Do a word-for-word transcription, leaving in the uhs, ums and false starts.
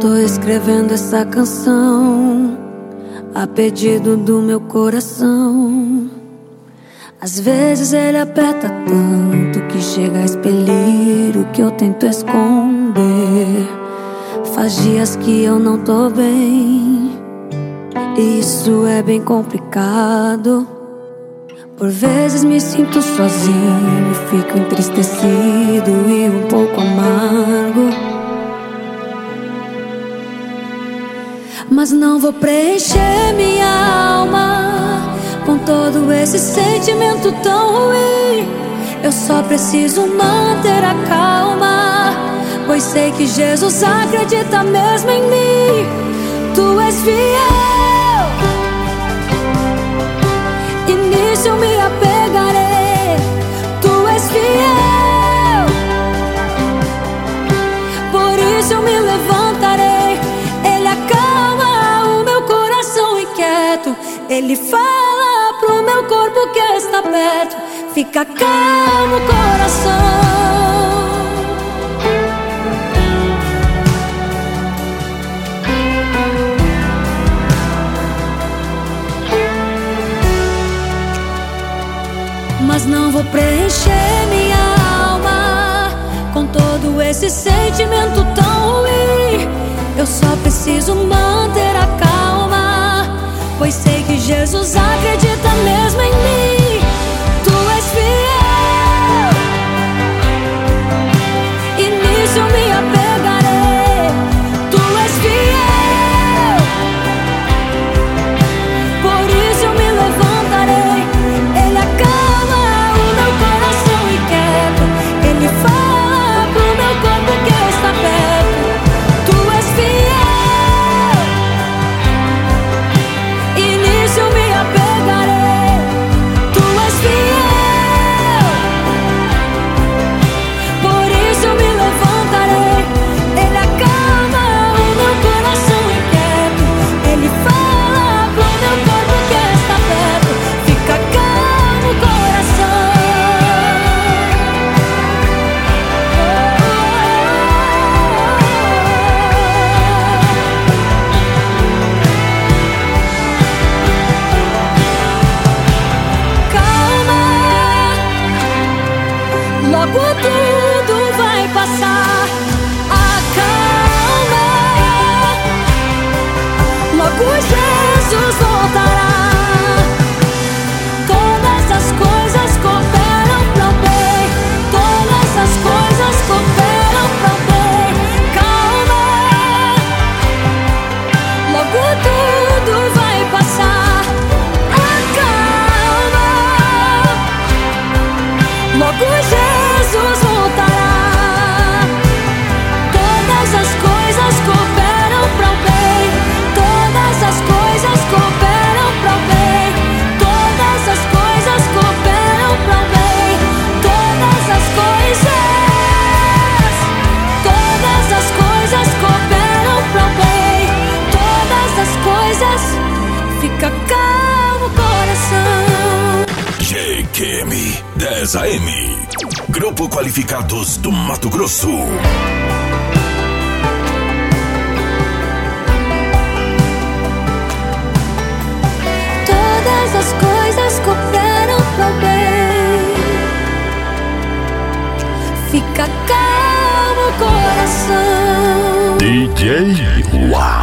Tô escrevendo essa canção a pedido do meu coração. Às vezes ele aperta tanto que chega a expelir o que eu tento esconder. Faz dias que eu não tô bem, e isso é bem complicado. Por vezes me sinto sozinho, fico entristecido e um pouco amargo. Mas não vou preencher minha alma com todo esse sentimento tão ruim. Eu só preciso manter a calma, pois sei que Jesus acredita mesmo em mim. Tu és fiel, e nisso eu me apegarei. Tu és fiel, por isso eu me levantarei. Ele acalma o meu coração inquieto. Ele fala pro meu corpo que está perto. Fica calmo, coração. Mas não vou preencher minha alma com todo esse sentimento tão ruim. Eu só preciso manter a calma, pois sei que Jesus acredita mesmo em mim. Tu és fiel, e nisso eu me apegarei. Tu és fiel, por isso eu me levantarei. Ele acalma o meu coração inquieto. Ele fala pro meu corpo que está perto. Tu és fiel, e nisso eu me apegarei. Tu és fiel, por isso eu me levantarei. Ele acalma o meu coração inquieto. Ele fala pro meu corpo que está perto. Fica calmo, coração. Calma, logo tudo vai passar. Acalma, logo Jesus voltará. Todas as coisas cooperam pro bem. Todas as coisas cooperam pro bem. Calma, logo tudo vai passar. Acalma, logo Jesus voltará. Todas as coisas cooperam pro bem. Todas as coisas cooperam pro bem. Todas as coisas cooperam pro bem. Todas as coisas, todas as coisas cooperam pro bem. Todas as coisas. Fica calmo, coração. G Q M dez A M, Grupo Qualificados do Mato Grosso. Todas as coisas cooperam pro bem. Fica calmo, coração. D J Uau.